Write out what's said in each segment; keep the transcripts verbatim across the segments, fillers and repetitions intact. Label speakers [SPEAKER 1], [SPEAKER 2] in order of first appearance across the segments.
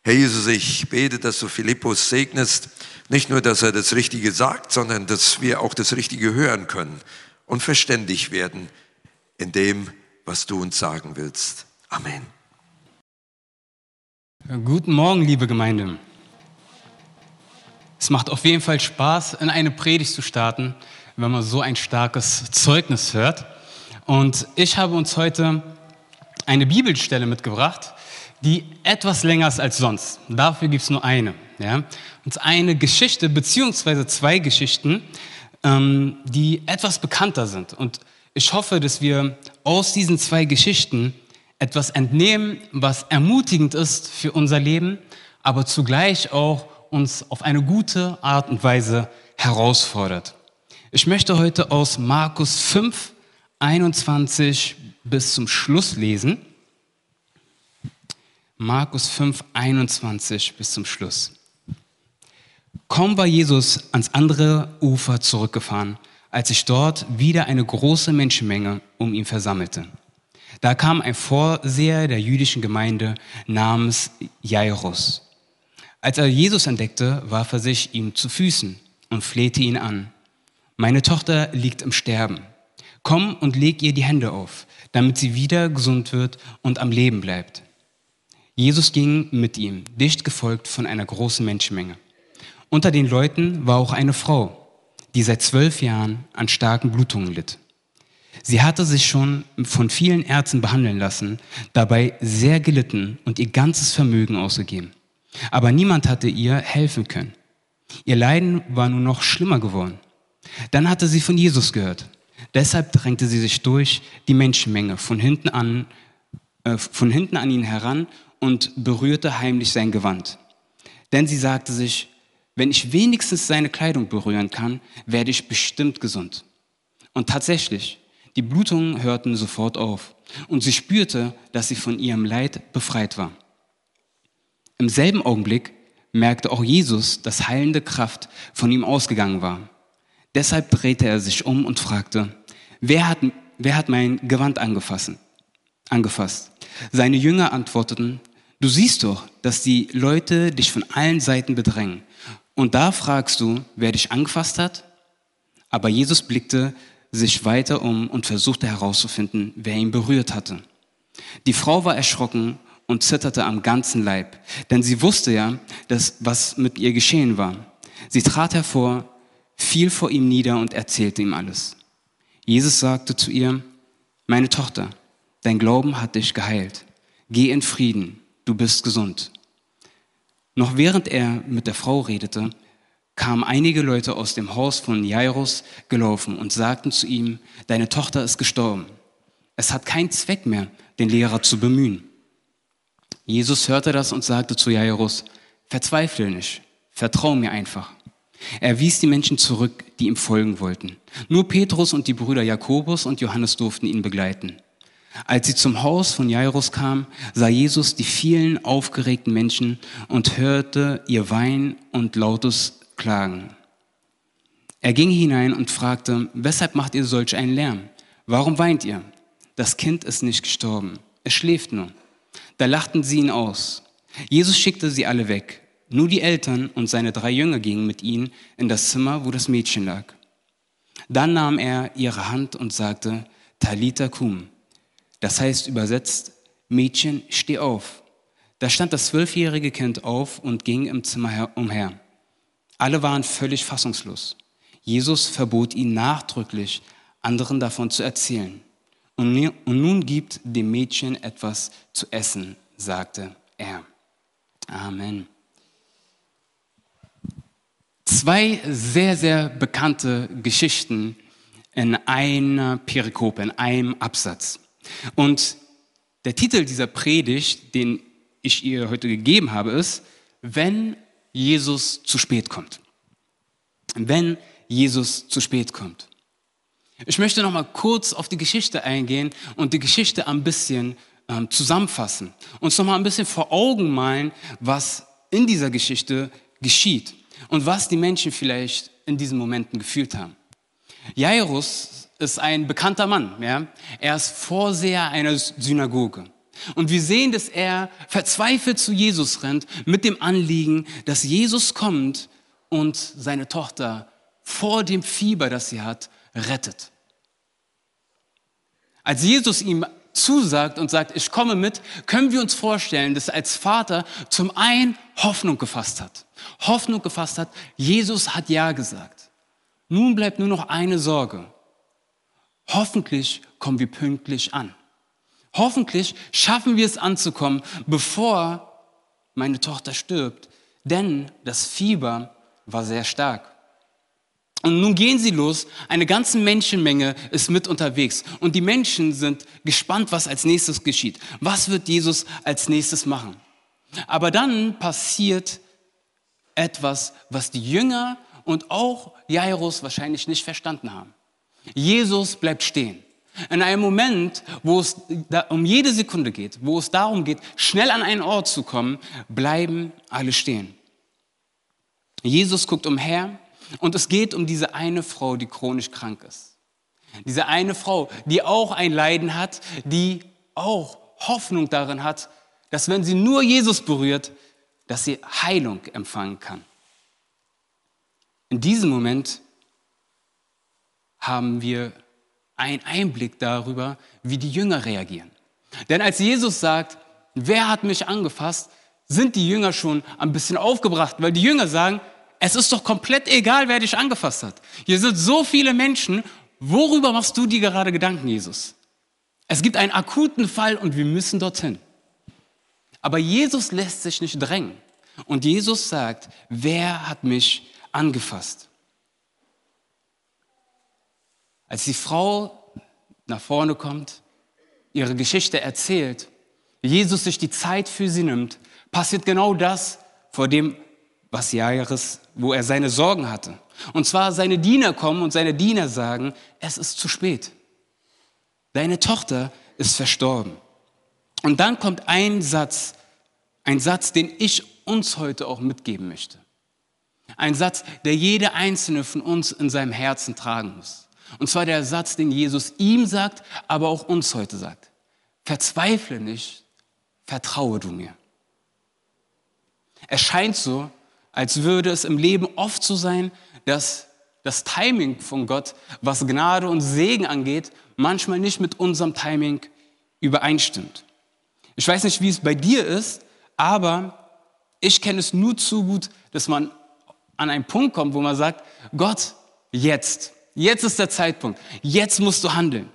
[SPEAKER 1] Herr Jesus, ich bete, dass du Philippus segnest, nicht nur, dass er das Richtige sagt, sondern dass wir auch das Richtige hören können und verständig werden in dem, was du uns sagen willst. Amen.
[SPEAKER 2] Guten Morgen, liebe Gemeinde. Es macht auf jeden Fall Spaß, in eine Predigt zu starten, wenn man so ein starkes Zeugnis hört. Und ich habe uns heute eine Bibelstelle mitgebracht, die etwas länger ist als sonst. Dafür gibt es nur eine. Ja? Und eine Geschichte, beziehungsweise zwei Geschichten, ähm, die etwas bekannter sind. Und ich hoffe, dass wir aus diesen zwei Geschichten etwas entnehmen, was ermutigend ist für unser Leben, aber zugleich auch uns auf eine gute Art und Weise herausfordert. Ich möchte heute aus Markus fünf, einundzwanzig bis zum Schluss lesen. Markus fünf, einundzwanzig bis zum Schluss. Kaum war Jesus ans andere Ufer zurückgefahren, als sich dort wieder eine große Menschenmenge um ihn versammelte. Da kam ein Vorseher der jüdischen Gemeinde namens Jairus. Als er Jesus entdeckte, warf er sich ihm zu Füßen und flehte ihn an. Meine Tochter liegt im Sterben. Komm und leg ihr die Hände auf, damit sie wieder gesund wird und am Leben bleibt. Jesus ging mit ihm, dicht gefolgt von einer großen Menschenmenge. Unter den Leuten war auch eine Frau, die seit zwölf Jahren an starken Blutungen litt. Sie hatte sich schon von vielen Ärzten behandeln lassen, dabei sehr gelitten und ihr ganzes Vermögen ausgegeben. Aber niemand hatte ihr helfen können. Ihr Leiden war nur noch schlimmer geworden. Dann hatte sie von Jesus gehört. Deshalb drängte sie sich durch die Menschenmenge von hinten an, äh, von hinten an ihn heran und berührte heimlich sein Gewand. Denn sie sagte sich, wenn ich wenigstens seine Kleidung berühren kann, werde ich bestimmt gesund. Und tatsächlich, die Blutungen hörten sofort auf und sie spürte, dass sie von ihrem Leid befreit war. Im selben Augenblick merkte auch Jesus, dass heilende Kraft von ihm ausgegangen war. Deshalb drehte er sich um und fragte, wer hat, wer hat mein Gewand angefasst? angefasst? Seine Jünger antworteten, du siehst doch, dass die Leute dich von allen Seiten bedrängen. Und da fragst du, wer dich angefasst hat? Aber Jesus blickte sich weiter um und versuchte herauszufinden, wer ihn berührt hatte. Die Frau war erschrocken und zitterte am ganzen Leib, denn sie wusste ja, dass, was mit ihr geschehen war. Sie trat hervor, fiel vor ihm nieder und erzählte ihm alles. Jesus sagte zu ihr, meine Tochter, dein Glauben hat dich geheilt. Geh in Frieden, du bist gesund. Noch während er mit der Frau redete, kamen einige Leute aus dem Haus von Jairus gelaufen und sagten zu ihm, deine Tochter ist gestorben. Es hat keinen Zweck mehr, den Lehrer zu bemühen. Jesus hörte das und sagte zu Jairus, verzweifle nicht, vertrau mir einfach. Er wies die Menschen zurück, die ihm folgen wollten. Nur Petrus und die Brüder Jakobus und Johannes durften ihn begleiten. Als sie zum Haus von Jairus kamen, sah Jesus die vielen aufgeregten Menschen und hörte ihr Weinen und lautes Klagen. Er ging hinein und fragte, weshalb macht ihr solch einen Lärm? Warum weint ihr? Das Kind ist nicht gestorben, es schläft nur. Da lachten sie ihn aus. Jesus schickte sie alle weg. Nur die Eltern und seine drei Jünger gingen mit ihnen in das Zimmer, wo das Mädchen lag. Dann nahm er ihre Hand und sagte, Talitha kum. Das heißt übersetzt, Mädchen, steh auf. Da stand das zwölfjährige Kind auf und ging im Zimmer umher. Alle waren völlig fassungslos. Jesus verbot ihnen nachdrücklich, anderen davon zu erzählen. Und nun gibt dem Mädchen etwas zu essen, sagte er. Amen. Zwei sehr, sehr bekannte Geschichten in einer Perikope, in einem Absatz. Und der Titel dieser Predigt, den ich ihr heute gegeben habe, ist, wenn Jesus zu spät kommt. Wenn Jesus zu spät kommt. Ich möchte noch mal kurz auf die Geschichte eingehen und die Geschichte ein bisschen ähm, zusammenfassen. Uns noch mal ein bisschen vor Augen malen, was in dieser Geschichte geschieht und was die Menschen vielleicht in diesen Momenten gefühlt haben. Jairus ist ein bekannter Mann. Ja? Er ist Vorseher einer Synagoge. Und wir sehen, dass er verzweifelt zu Jesus rennt mit dem Anliegen, dass Jesus kommt und seine Tochter vor dem Fieber, das sie hat, rettet. Als Jesus ihm zusagt und sagt, ich komme mit, können wir uns vorstellen, dass er als Vater zum einen Hoffnung gefasst hat. Hoffnung gefasst hat, Jesus hat Ja gesagt. Nun bleibt nur noch eine Sorge. Hoffentlich kommen wir pünktlich an. Hoffentlich schaffen wir es anzukommen, bevor meine Tochter stirbt. Denn das Fieber war sehr stark. Und nun gehen sie los, eine ganze Menschenmenge ist mit unterwegs. Und die Menschen sind gespannt, was als nächstes geschieht. Was wird Jesus als nächstes machen? Aber dann passiert etwas, was die Jünger und auch Jairus wahrscheinlich nicht verstanden haben. Jesus bleibt stehen. In einem Moment, wo es um jede Sekunde geht, wo es darum geht, schnell an einen Ort zu kommen, bleiben alle stehen. Jesus guckt umher und es geht um diese eine Frau, die chronisch krank ist. Diese eine Frau, die auch ein Leiden hat, die auch Hoffnung darin hat, dass wenn sie nur Jesus berührt, dass sie Heilung empfangen kann. In diesem Moment haben wir einen Einblick darüber, wie die Jünger reagieren. Denn als Jesus sagt, wer hat mich angefasst, sind die Jünger schon ein bisschen aufgebracht, weil die Jünger sagen, es ist doch komplett egal, wer dich angefasst hat. Hier sind so viele Menschen, worüber machst du dir gerade Gedanken, Jesus? Es gibt einen akuten Fall und wir müssen dorthin. Aber Jesus lässt sich nicht drängen. Und Jesus sagt, wer hat mich angefasst? Als die Frau nach vorne kommt, ihre Geschichte erzählt, Jesus sich die Zeit für sie nimmt, passiert genau das, vor dem, was Jairus, wo er seine Sorgen hatte. Und zwar seine Diener kommen und seine Diener sagen, es ist zu spät. Deine Tochter ist verstorben. Und dann kommt ein Satz, ein Satz, den ich uns heute auch mitgeben möchte. Ein Satz, der jeder Einzelne von uns in seinem Herzen tragen muss. Und zwar der Satz, den Jesus ihm sagt, aber auch uns heute sagt. Verzweifle nicht, vertraue du mir. Es scheint so, als würde es im Leben oft so sein, dass das Timing von Gott, was Gnade und Segen angeht, manchmal nicht mit unserem Timing übereinstimmt. Ich weiß nicht, wie es bei dir ist, aber ich kenne es nur zu gut, dass man an einen Punkt kommt, wo man sagt, Gott, jetzt, jetzt ist der Zeitpunkt, jetzt musst du handeln.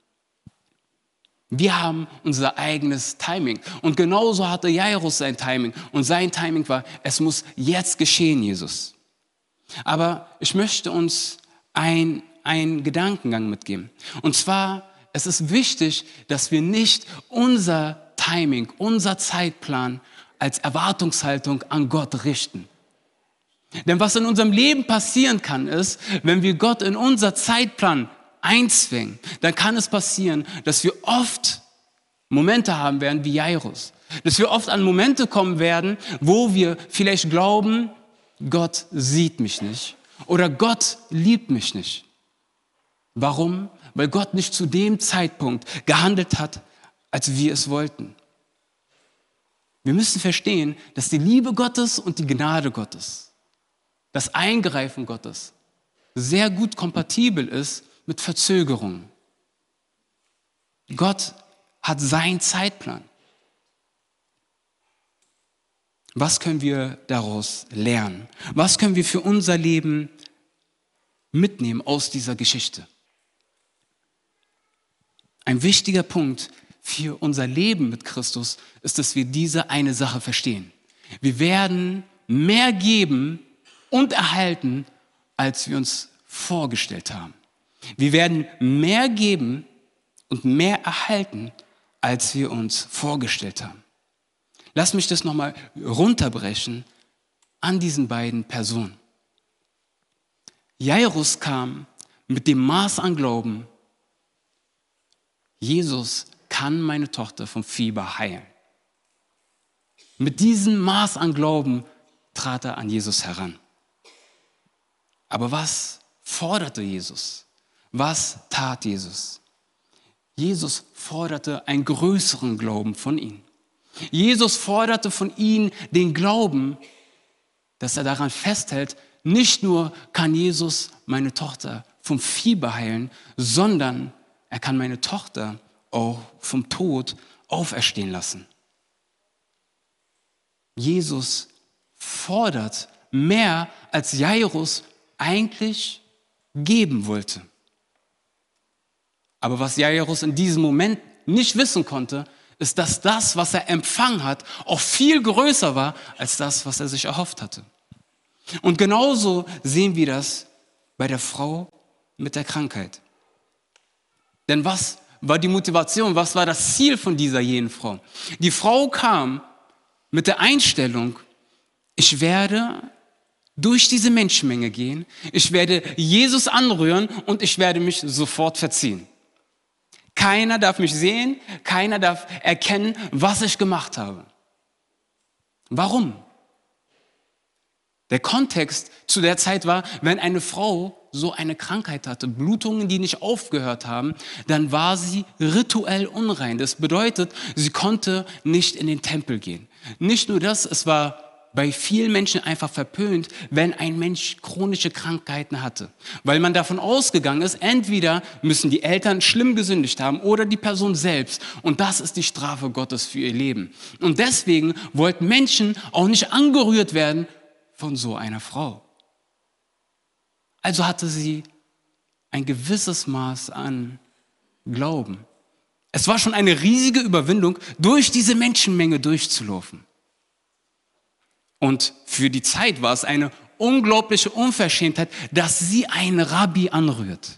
[SPEAKER 2] Wir haben unser eigenes Timing. Und genauso hatte Jairus sein Timing. Und sein Timing war, es muss jetzt geschehen, Jesus. Aber ich möchte uns ein, einen Gedankengang mitgeben. Und zwar, es ist wichtig, dass wir nicht unser Timing, unser Zeitplan als Erwartungshaltung an Gott richten. Denn was in unserem Leben passieren kann, ist, wenn wir Gott in unser Zeitplan einzwängen, dann kann es passieren, dass wir oft Momente haben werden wie Jairus. Dass wir oft an Momente kommen werden, wo wir vielleicht glauben, Gott sieht mich nicht oder Gott liebt mich nicht. Warum? Weil Gott nicht zu dem Zeitpunkt gehandelt hat, als wir es wollten. Wir müssen verstehen, dass die Liebe Gottes und die Gnade Gottes, das Eingreifen Gottes, sehr gut kompatibel ist mit Verzögerungen. Gott hat seinen Zeitplan. Was können wir daraus lernen? Was können wir für unser Leben mitnehmen aus dieser Geschichte? Ein wichtiger Punkt für unser Leben mit Christus ist, dass wir diese eine Sache verstehen. Wir werden mehr geben und erhalten, als wir uns vorgestellt haben. Wir werden mehr geben und mehr erhalten, als wir uns vorgestellt haben. Lass mich das nochmal runterbrechen an diesen beiden Personen. Jairus kam mit dem Maß an Glauben, Jesus kann meine Tochter vom Fieber heilen. Mit diesem Maß an Glauben trat er an Jesus heran. Aber was forderte Jesus? Was tat Jesus? Jesus forderte einen größeren Glauben von ihnen. Jesus forderte von ihnen den Glauben, dass er daran festhält, nicht nur kann Jesus meine Tochter vom Fieber heilen, sondern er kann meine Tochter auch vom Tod auferstehen lassen. Jesus fordert mehr, als Jairus eigentlich geben wollte. Aber was Jairus in diesem Moment nicht wissen konnte, ist, dass das, was er empfangen hat, auch viel größer war, als das, was er sich erhofft hatte. Und genauso sehen wir das bei der Frau mit der Krankheit. Denn was war die Motivation, was war das Ziel von dieser jenen Frau? Die Frau kam mit der Einstellung, ich werde durch diese Menschenmenge gehen, ich werde Jesus anrühren und ich werde mich sofort verziehen. Keiner darf mich sehen, keiner darf erkennen, was ich gemacht habe. Warum? Der Kontext zu der Zeit war, wenn eine Frau so eine Krankheit hatte, Blutungen, die nicht aufgehört haben, dann war sie rituell unrein. Das bedeutet, sie konnte nicht in den Tempel gehen. Nicht nur das, es war bei vielen Menschen einfach verpönt, wenn ein Mensch chronische Krankheiten hatte. Weil man davon ausgegangen ist, entweder müssen die Eltern schlimm gesündigt haben oder die Person selbst. Und das ist die Strafe Gottes für ihr Leben. Und deswegen wollten Menschen auch nicht angerührt werden von so einer Frau. Also hatte sie ein gewisses Maß an Glauben. Es war schon eine riesige Überwindung, durch diese Menschenmenge durchzulaufen. Und für die Zeit war es eine unglaubliche Unverschämtheit, dass sie einen Rabbi anrührt.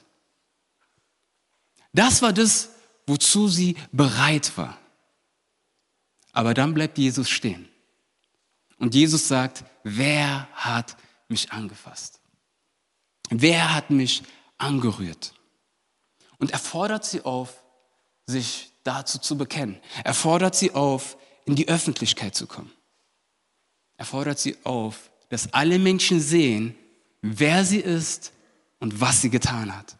[SPEAKER 2] Das war das, wozu sie bereit war. Aber dann bleibt Jesus stehen. Und Jesus sagt, wer hat mich angefasst? Wer hat mich angerührt? Und er fordert sie auf, sich dazu zu bekennen. Er fordert sie auf, in die Öffentlichkeit zu kommen. Er fordert sie auf, dass alle Menschen sehen, wer sie ist und was sie getan hat.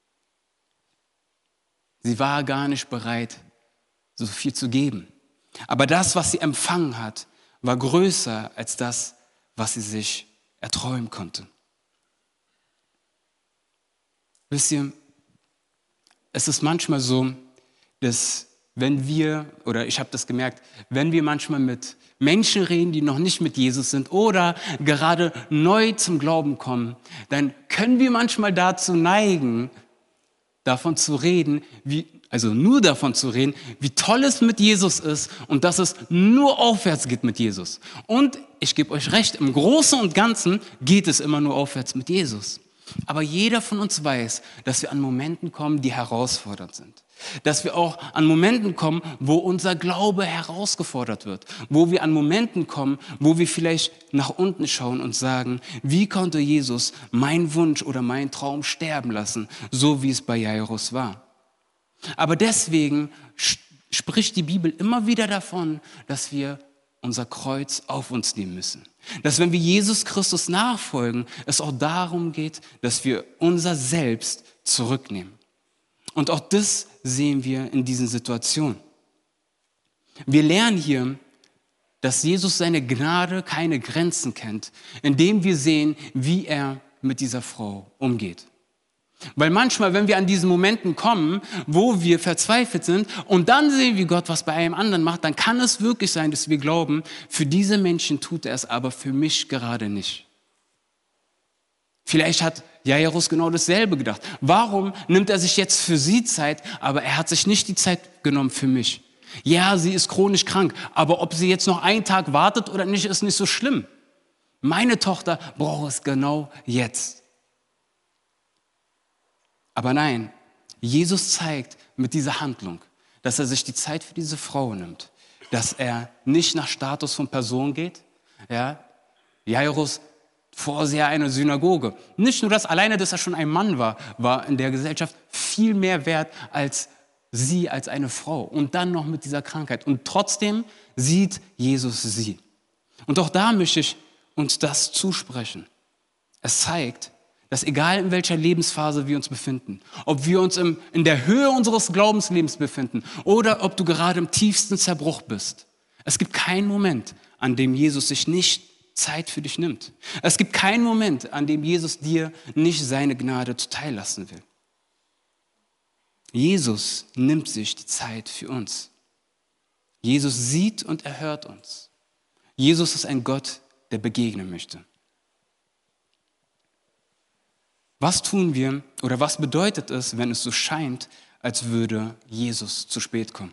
[SPEAKER 2] Sie war gar nicht bereit, so viel zu geben. Aber das, was sie empfangen hat, war größer als das, was sie sich erträumen konnte. Wisst ihr, es ist manchmal so, dass wenn wir, oder ich habe das gemerkt, wenn wir manchmal mit Menschen reden, die noch nicht mit Jesus sind oder gerade neu zum Glauben kommen, dann können wir manchmal dazu neigen, davon zu reden, wie, also nur davon zu reden, wie toll es mit Jesus ist und dass es nur aufwärts geht mit Jesus. Und ich gebe euch recht, im Großen und Ganzen geht es immer nur aufwärts mit Jesus. Aber jeder von uns weiß, dass wir an Momenten kommen, die herausfordernd sind. Dass wir auch an Momenten kommen, wo unser Glaube herausgefordert wird. Wo wir an Momenten kommen, wo wir vielleicht nach unten schauen und sagen, wie konnte Jesus meinen Wunsch oder meinen Traum sterben lassen, so wie es bei Jairus war. Aber deswegen spricht die Bibel immer wieder davon, dass wir unser Kreuz auf uns nehmen müssen. Dass wenn wir Jesus Christus nachfolgen, es auch darum geht, dass wir unser Selbst zurücknehmen. Und auch das sehen wir in diesen Situationen. Wir lernen hier, dass Jesus seine Gnade keine Grenzen kennt, indem wir sehen, wie er mit dieser Frau umgeht. Weil manchmal, wenn wir an diesen Momenten kommen, wo wir verzweifelt sind und dann sehen, wie Gott was bei einem anderen macht, dann kann es wirklich sein, dass wir glauben, für diese Menschen tut er es, aber für mich gerade nicht. Vielleicht hat Jairus genau dasselbe gedacht. Warum nimmt er sich jetzt für sie Zeit, aber er hat sich nicht die Zeit genommen für mich? Ja, sie ist chronisch krank, aber ob sie jetzt noch einen Tag wartet oder nicht, ist nicht so schlimm. Meine Tochter braucht es genau jetzt. Aber nein, Jesus zeigt mit dieser Handlung, dass er sich die Zeit für diese Frau nimmt, dass er nicht nach Status von Person geht. Ja, Jairus, Vorseher einer Synagoge. Nicht nur das, alleine, dass er schon ein Mann war, war in der Gesellschaft viel mehr wert als sie, als eine Frau. Und dann noch mit dieser Krankheit. Und trotzdem sieht Jesus sie. Und auch da möchte ich uns das zusprechen. Es zeigt, dass egal in welcher Lebensphase wir uns befinden, ob wir uns im, in der Höhe unseres Glaubenslebens befinden oder ob du gerade im tiefsten Zerbruch bist, es gibt keinen Moment, an dem Jesus sich nicht Zeit für dich nimmt. Es gibt keinen Moment, an dem Jesus dir nicht seine Gnade zuteil lassen will. Jesus nimmt sich die Zeit für uns. Jesus sieht und er hört uns. Jesus ist ein Gott, der begegnen möchte. Was tun wir oder was bedeutet es, wenn es so scheint, als würde Jesus zu spät kommen?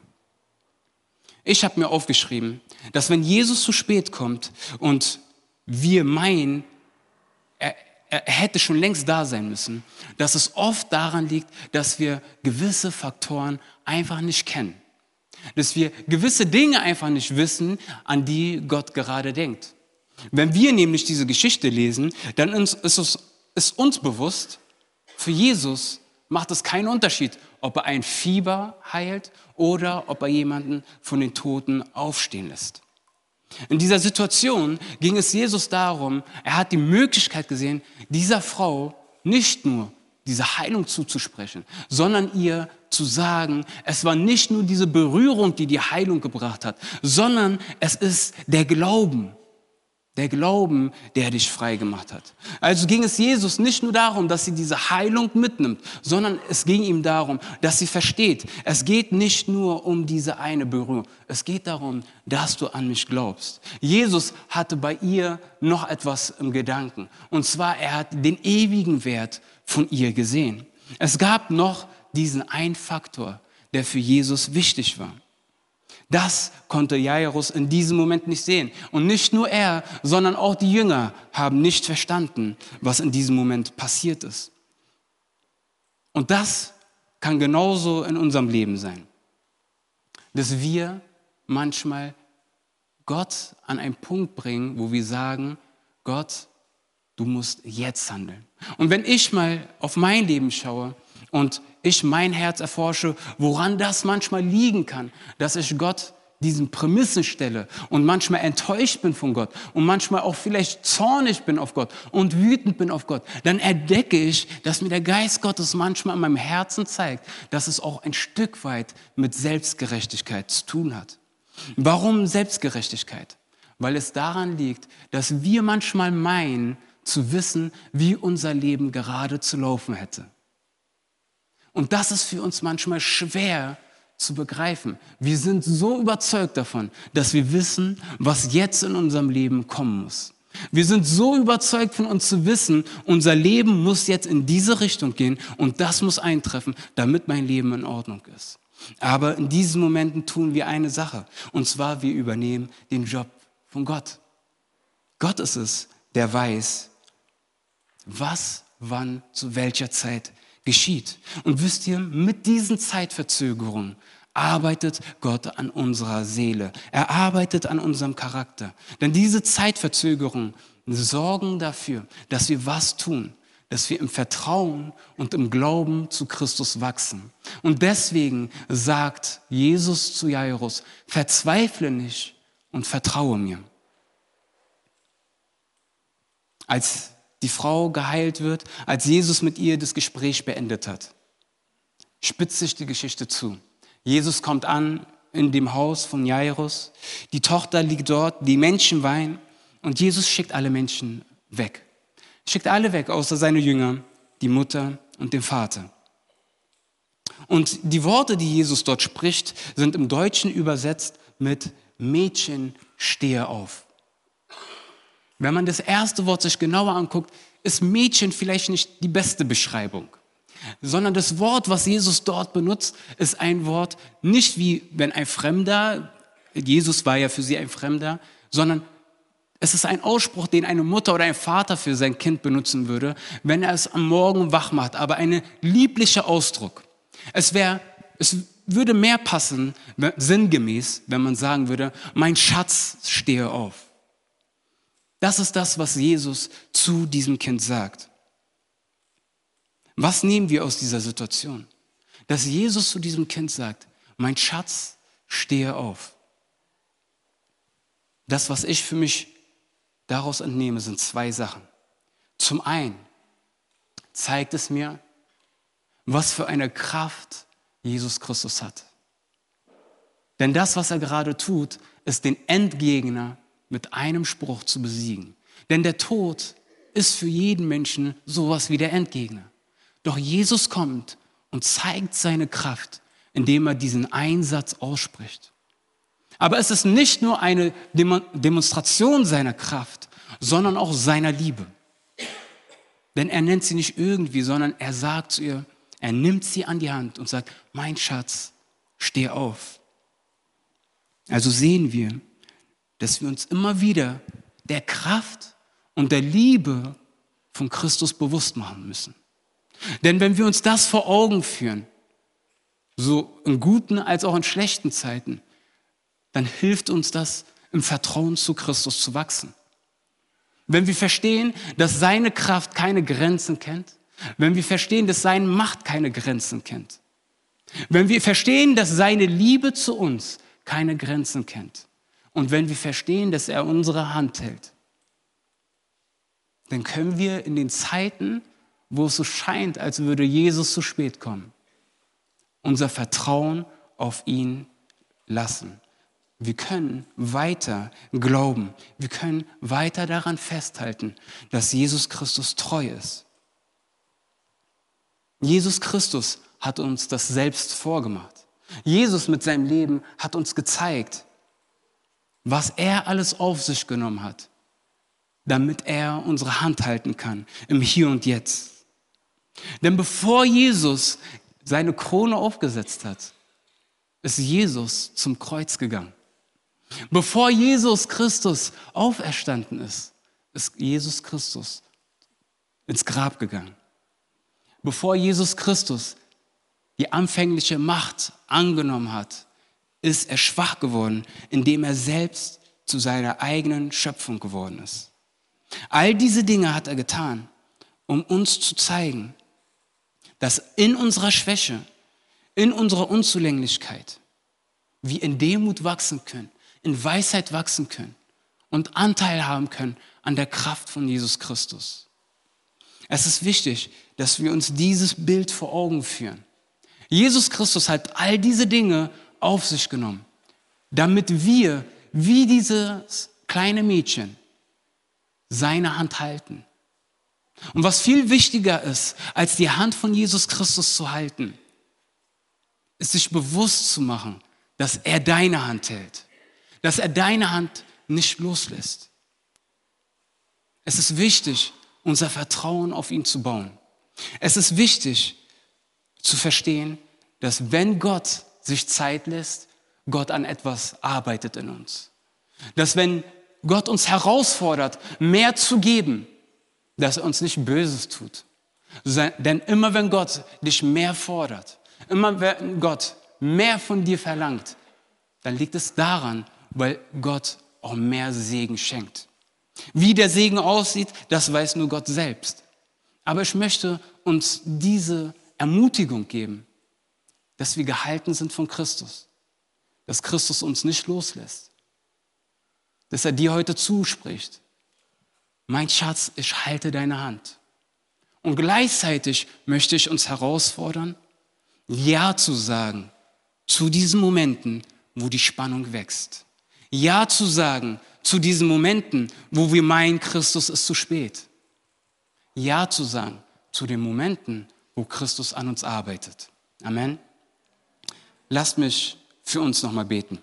[SPEAKER 2] Ich habe mir aufgeschrieben, dass wenn Jesus zu spät kommt und wir meinen, er, er hätte schon längst da sein müssen, dass es oft daran liegt, dass wir gewisse Faktoren einfach nicht kennen. Dass wir gewisse Dinge einfach nicht wissen, an die Gott gerade denkt. Wenn wir nämlich diese Geschichte lesen, dann ist es ist uns bewusst, für Jesus macht es keinen Unterschied, ob er ein Fieber heilt oder ob er jemanden von den Toten aufstehen lässt. In dieser Situation ging es Jesus darum, er hat die Möglichkeit gesehen, dieser Frau nicht nur diese Heilung zuzusprechen, sondern ihr zu sagen, es war nicht nur diese Berührung, die die Heilung gebracht hat, sondern es ist der Glauben. Der Glauben, der dich frei gemacht hat. Also ging es Jesus nicht nur darum, dass sie diese Heilung mitnimmt, sondern es ging ihm darum, dass sie versteht, es geht nicht nur um diese eine Berührung. Es geht darum, dass du an mich glaubst. Jesus hatte bei ihr noch etwas im Gedanken. Und zwar, er hat den ewigen Wert von ihr gesehen. Es gab noch diesen einen Faktor, der für Jesus wichtig war. Das konnte Jairus in diesem Moment nicht sehen. Und nicht nur er, sondern auch die Jünger haben nicht verstanden, was in diesem Moment passiert ist. Und das kann genauso in unserem Leben sein. Dass wir manchmal Gott an einen Punkt bringen, wo wir sagen, Gott, du musst jetzt handeln. Und wenn ich mal auf mein Leben schaue und ich mein Herz erforsche, woran das manchmal liegen kann, dass ich Gott diesen Prämissen stelle und manchmal enttäuscht bin von Gott und manchmal auch vielleicht zornig bin auf Gott und wütend bin auf Gott, dann entdecke ich, dass mir der Geist Gottes manchmal in meinem Herzen zeigt, dass es auch ein Stück weit mit Selbstgerechtigkeit zu tun hat. Warum Selbstgerechtigkeit? Weil es daran liegt, dass wir manchmal meinen, zu wissen, wie unser Leben gerade zu laufen hätte. Und das ist für uns manchmal schwer zu begreifen. Wir sind so überzeugt davon, dass wir wissen, was jetzt in unserem Leben kommen muss. Wir sind so überzeugt von uns zu wissen, unser Leben muss jetzt in diese Richtung gehen und das muss eintreffen, damit mein Leben in Ordnung ist. Aber in diesen Momenten tun wir eine Sache, und zwar wir übernehmen den Job von Gott. Gott ist es, der weiß, was, wann, zu welcher Zeit geschieht. Und wisst ihr, mit diesen Zeitverzögerungen arbeitet Gott an unserer Seele. Er arbeitet an unserem Charakter. Denn diese Zeitverzögerungen sorgen dafür, dass wir was tun, dass wir im Vertrauen und im Glauben zu Christus wachsen. Und deswegen sagt Jesus zu Jairus, verzweifle nicht und vertraue mir. Als die Frau geheilt wird, als Jesus mit ihr das Gespräch beendet hat, spitzt sich die Geschichte zu. Jesus kommt an in dem Haus von Jairus, die Tochter liegt dort, die Menschen weinen und Jesus schickt alle Menschen weg. Schickt alle weg, außer seine Jünger, die Mutter und den Vater. Und die Worte, die Jesus dort spricht, sind im Deutschen übersetzt mit Mädchen, stehe auf. Wenn man das erste Wort sich genauer anguckt, ist Mädchen vielleicht nicht die beste Beschreibung, sondern das Wort, was Jesus dort benutzt, ist ein Wort, nicht wie wenn ein Fremder, Jesus war ja für sie ein Fremder, sondern es ist ein Ausspruch, den eine Mutter oder ein Vater für sein Kind benutzen würde, wenn er es am Morgen wach macht, aber ein lieblicher Ausdruck. Es wäre, es würde mehr passen, sinngemäß, wenn man sagen würde, mein Schatz, stehe auf. Das ist das, was Jesus zu diesem Kind sagt. Was nehmen wir aus dieser Situation? Dass Jesus zu diesem Kind sagt, mein Schatz, stehe auf. Das, was ich für mich daraus entnehme, sind zwei Sachen. Zum einen, zeigt es mir, was für eine Kraft Jesus Christus hat. Denn das, was er gerade tut, ist den Endgegner mit einem Spruch zu besiegen. Denn der Tod ist für jeden Menschen sowas wie der Endgegner. Doch Jesus kommt und zeigt seine Kraft, indem er diesen Einsatz ausspricht. Aber es ist nicht nur eine Demonstration seiner Kraft, sondern auch seiner Liebe. Denn er nennt sie nicht irgendwie, sondern er sagt zu ihr, er nimmt sie an die Hand und sagt, mein Schatz, steh auf. Also sehen wir, dass wir uns immer wieder der Kraft und der Liebe von Christus bewusst machen müssen. Denn wenn wir uns das vor Augen führen, so in guten als auch in schlechten Zeiten, dann hilft uns das, im Vertrauen zu Christus zu wachsen. Wenn wir verstehen, dass seine Kraft keine Grenzen kennt, wenn wir verstehen, dass seine Macht keine Grenzen kennt, wenn wir verstehen, dass seine Liebe zu uns keine Grenzen kennt und wenn wir verstehen, dass er unsere Hand hält, dann können wir in den Zeiten, wo es so scheint, als würde Jesus zu spät kommen, unser Vertrauen auf ihn lassen. Wir können weiter glauben, wir können weiter daran festhalten, dass Jesus Christus treu ist. Jesus Christus hat uns das selbst vorgemacht. Jesus mit seinem Leben hat uns gezeigt, was er alles auf sich genommen hat, damit er unsere Hand halten kann im Hier und Jetzt. Denn bevor Jesus seine Krone aufgesetzt hat, ist Jesus zum Kreuz gegangen. Bevor Jesus Christus auferstanden ist, ist Jesus Christus ins Grab gegangen. Bevor Jesus Christus die anfängliche Macht angenommen hat, ist er schwach geworden, indem er selbst zu seiner eigenen Schöpfung geworden ist. All diese Dinge hat er getan, um uns zu zeigen, dass in unserer Schwäche, in unserer Unzulänglichkeit, wir in Demut wachsen können, in Weisheit wachsen können und Anteil haben können an der Kraft von Jesus Christus. Es ist wichtig, dass wir uns dieses Bild vor Augen führen. Jesus Christus hat all diese Dinge auf sich genommen, damit wir, wie dieses kleine Mädchen, seine Hand halten. Und was viel wichtiger ist, als die Hand von Jesus Christus zu halten, ist sich bewusst zu machen, dass er deine Hand hält, dass er deine Hand nicht loslässt. Es ist wichtig, unser Vertrauen auf ihn zu bauen. Es ist wichtig zu verstehen, dass wenn Gott sich Zeit lässt, Gott an etwas arbeitet in uns. Dass wenn Gott uns herausfordert, mehr zu geben, dass er uns nicht Böses tut. Denn immer wenn Gott dich mehr fordert, immer wenn Gott mehr von dir verlangt, dann liegt es daran, weil Gott auch mehr Segen schenkt. Wie der Segen aussieht, das weiß nur Gott selbst. Aber ich möchte uns diese Ermutigung geben, dass wir gehalten sind von Christus, dass Christus uns nicht loslässt, dass er dir heute zuspricht: Mein Schatz, ich halte deine Hand. Und gleichzeitig möchte ich uns herausfordern, Ja zu sagen zu diesen Momenten, wo die Spannung wächst. Ja zu sagen zu diesen Momenten, wo wir meinen, Christus ist zu spät. Ja zu sagen zu den Momenten, wo Christus an uns arbeitet. Amen. Lasst mich für uns nochmal beten.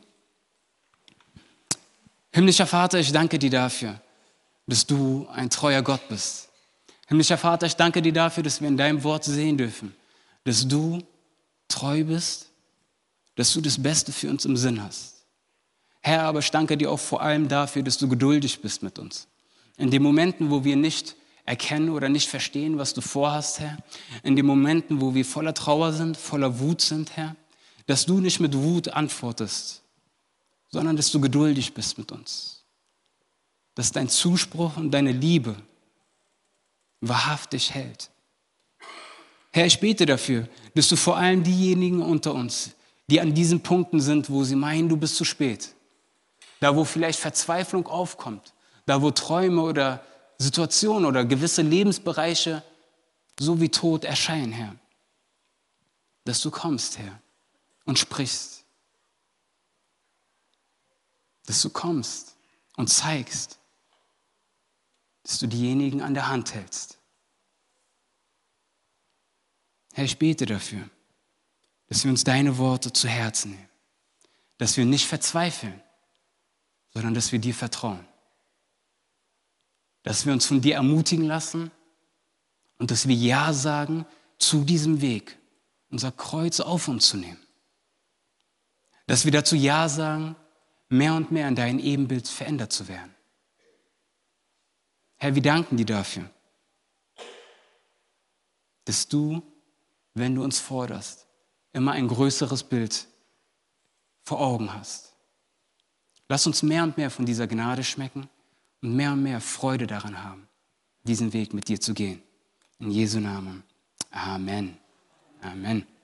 [SPEAKER 2] Himmlischer Vater, ich danke dir dafür, dass du ein treuer Gott bist. Himmlischer Vater, ich danke dir dafür, dass wir in deinem Wort sehen dürfen, dass du treu bist, dass du das Beste für uns im Sinn hast. Herr, aber ich danke dir auch vor allem dafür, dass du geduldig bist mit uns. In den Momenten, wo wir nicht erkennen oder nicht verstehen, was du vorhast, Herr, in den Momenten, wo wir voller Trauer sind, voller Wut sind, Herr, dass du nicht mit Wut antwortest, sondern dass du geduldig bist mit uns. Dass dein Zuspruch und deine Liebe wahrhaftig hält. Herr, ich bete dafür, dass du vor allem diejenigen unter uns, die an diesen Punkten sind, wo sie meinen, du bist zu spät, da wo vielleicht Verzweiflung aufkommt, da wo Träume oder Situationen oder gewisse Lebensbereiche so wie tot erscheinen, Herr. Dass du kommst, Herr, und sprichst. Dass du kommst und zeigst, dass du diejenigen an der Hand hältst. Herr, ich bete dafür, dass wir uns deine Worte zu Herzen nehmen. Dass wir nicht verzweifeln, sondern dass wir dir vertrauen. Dass wir uns von dir ermutigen lassen und dass wir Ja sagen zu diesem Weg, unser Kreuz auf uns zu nehmen. Dass wir dazu Ja sagen, mehr und mehr in dein Ebenbild verändert zu werden. Herr, wir danken dir dafür, dass du, wenn du uns forderst, immer ein größeres Bild vor Augen hast. Lass uns mehr und mehr von dieser Gnade schmecken und mehr und mehr Freude daran haben, diesen Weg mit dir zu gehen. In Jesu Namen. Amen. Amen.